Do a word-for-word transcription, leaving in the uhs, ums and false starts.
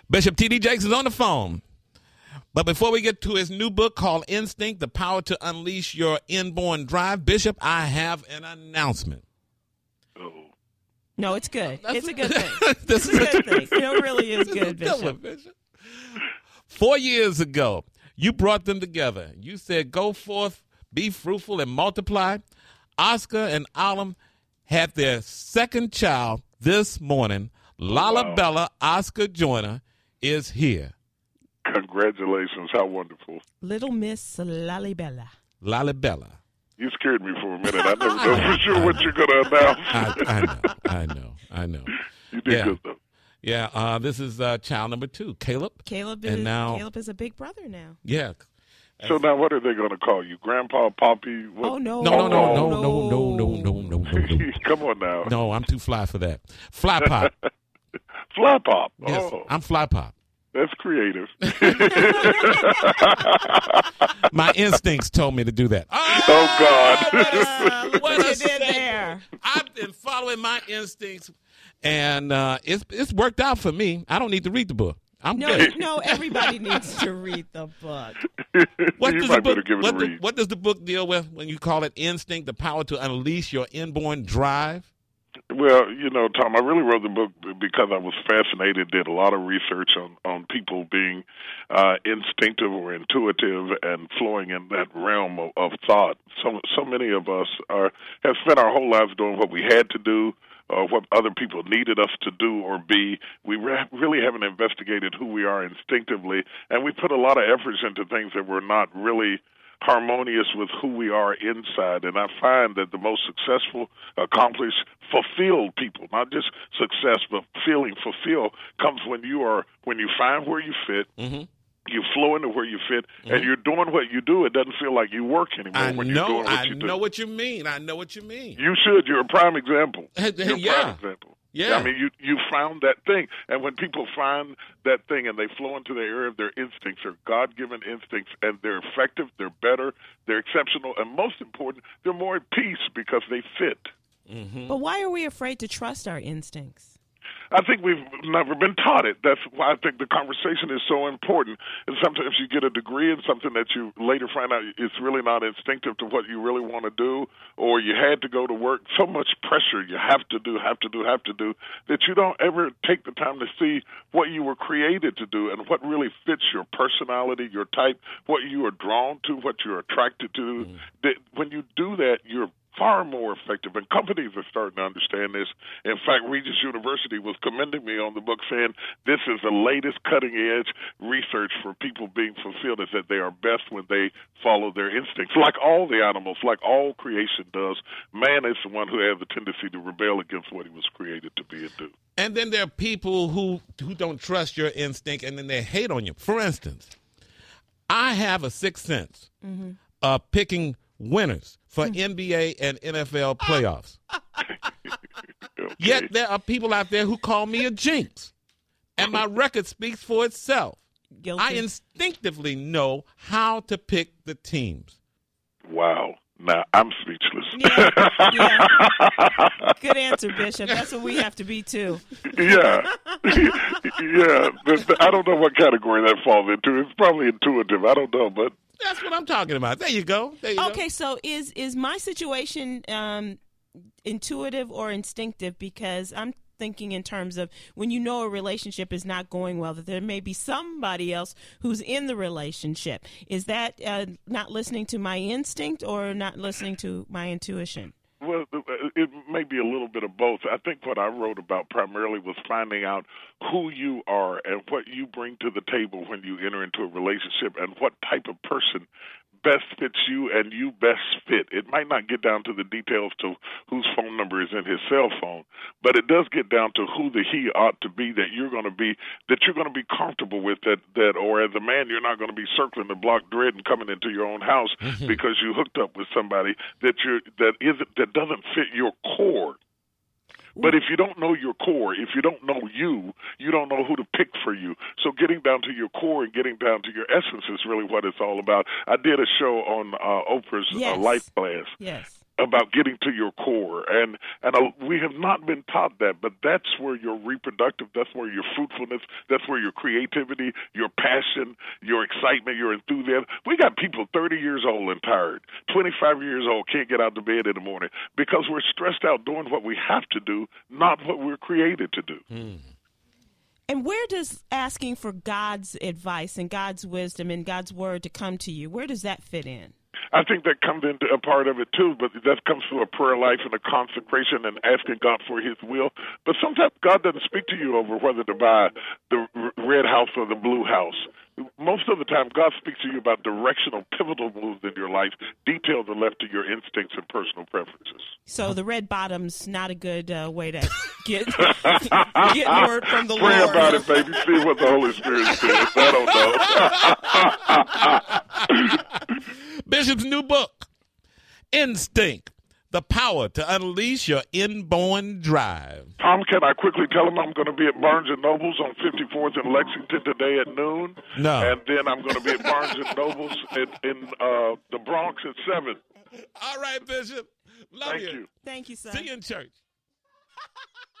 Bishop T D Jakes is on the phone. But before we get to his new book called Instinct, The Power to Unleash Your Inborn Drive, Bishop, I have an announcement. Oh. No, it's good. That's it's a- a good thing. This It's a good thing. It really is good, This is a Bishop. good one, Bishop. Four years ago, you brought them together. You said, go forth, be fruitful, and multiply. Oscar and Alam had their second child this morning. Lala wow. Bella Oscar Joyner is here. Congratulations. How wonderful. Little Miss Lalibella. Lala Bella. You scared me for a minute. I never know for sure what you're going to announce. I, I know, I know, I know. You did Yeah. good, though. Yeah, uh, this is uh, child number two, Caleb. Caleb And is now- Caleb is a big brother now. Yeah. So now what are they going to call you? Grandpa, Poppy? What? Oh no. No, no, no, no, no, no, no, no, no, no, no, no. Come on now. No, I'm too fly for that. Fly pop. Fly Pop. Yes, Oh, I'm fly pop. that's creative. My instincts told me to do that. Oh, God. What a, what What a you did segue. there? I've been following my instincts, and uh, it's it's worked out for me. I don't need to read the book. I'm No, good. no, everybody needs to read the book. What you does might the book? better give it What, a the- read. what does the book deal with when you call it instinct, the power to unleash your inborn drive? Well, you know, Tom, I really wrote the book because I was fascinated, did a lot of research on, on people being uh, instinctive or intuitive and flowing in that realm of, of thought. So so many of us are have spent our whole lives doing what we had to do or what other people needed us to do or be. We re- really haven't investigated who we are instinctively, and we put a lot of efforts into things that were not really harmonious with who we are inside. And I find that the most successful, accomplished, fulfilled people, not just success, but feeling fulfilled, comes when you are when you find where you fit, Mm-hmm. you flow into where you fit, and you're doing what you do. It doesn't feel like you work anymore I when you're know. doing what I you do. know what you mean. I know what you mean. You should. You're a prime example. Hey, You're a yeah. prime example. Yeah. I mean, you you found that thing, and when people find that thing and they flow into the area of their instincts, their God-given instincts, and they're effective, they're better, they're exceptional, and most important, they're more at peace because they fit. But why are we afraid to trust our instincts? I think we've never been taught it. That's why I think the conversation is so important. And sometimes you get a degree in something that you later find out it's really not instinctive to what you really want to do, or you had to go to work. So much pressure you have to do, have to do, have to do, that you don't ever take the time to see what you were created to do and what really fits your personality, your type, what you are drawn to, what you're attracted to. Mm-hmm. That when you do that, you're far more effective, and companies are starting to understand this. In fact, Regis University was commending me on the book, saying this is the latest cutting-edge research for people being fulfilled, is that they are best when they follow their instincts. Like all the animals, like all creation does, man is the one who has the tendency to rebel against what he was created to be and do. And then there are people who who don't trust your instinct, and then they hate on you. For instance, I have a sixth sense Mm-hmm. of picking winners for N B A and N F L playoffs. Okay. Yet there are people out there who call me a jinx, and my record speaks for itself. Guilty. I instinctively know how to pick the teams. Wow. Now, I'm speechless. Yeah, yeah. Good answer, Bishop. That's what we have to be, too. Yeah, yeah. The- the- I don't know what category that falls into. It's probably intuitive. I don't know, but That's what I'm talking about. There you go. There you Okay, so is is my situation um, intuitive or instinctive? Because I'm thinking in terms of when you know a relationship is not going well, that there may be somebody else who's in the relationship. Is that uh, not listening to my instinct or not listening to my intuition? well, it may be a little bit of both. I think what I wrote about primarily was finding out who you are and what you bring to the table when you enter into a relationship, and what type of person best fits you and you best fit. It might not get down to the details to whose phone number is in his cell phone, but it does get down to who the he ought to be that you're going to be, that you're going to be comfortable with, that, that or as a man, you're not going to be circling the block dread and coming into your own house because you hooked up with somebody that you're, that isn't, that doesn't fit your core. But if you don't know your core, if you don't know you, you don't know who to pick for you. So getting down to your core and getting down to your essence is really what it's all about. I did a show on uh, Oprah's Yes. uh, Life Class. Yes. about getting to your core, and and uh, we have not been taught that, but that's where your reproductive, that's where your fruitfulness, that's where your creativity, your passion, your excitement, your enthusiasm. We got people thirty years old and tired, twenty-five years old, can't get out of bed in the morning because we're stressed out doing what we have to do, not what we're created to do. Mm. And where does asking for God's advice and God's wisdom and God's word to come to you, where does that fit in? I think that comes into a part of it, too, but that comes through a prayer life and a consecration and asking God for his will. But sometimes God doesn't speak to you over whether to buy the red house or the blue house. Most of the time, God speaks to you about directional, pivotal moves in your life. Details are left to your instincts and personal preferences. So the red bottom's not a good uh, way to get get word from the Pray Lord. Pray about it, baby. See what the Holy Spirit says. I don't know. Bishop's new book, Instinct, The Power to Unleash Your Inborn Drive. Tom, can I quickly tell him I'm going to be at Barnes and Noble's on fifty-fourth in Lexington today at noon? No. And then I'm going to be at Barnes and Noble's in, in uh, the Bronx at seven. All right, Bishop. Love Thank you. you. Thank you, sir. See you in church.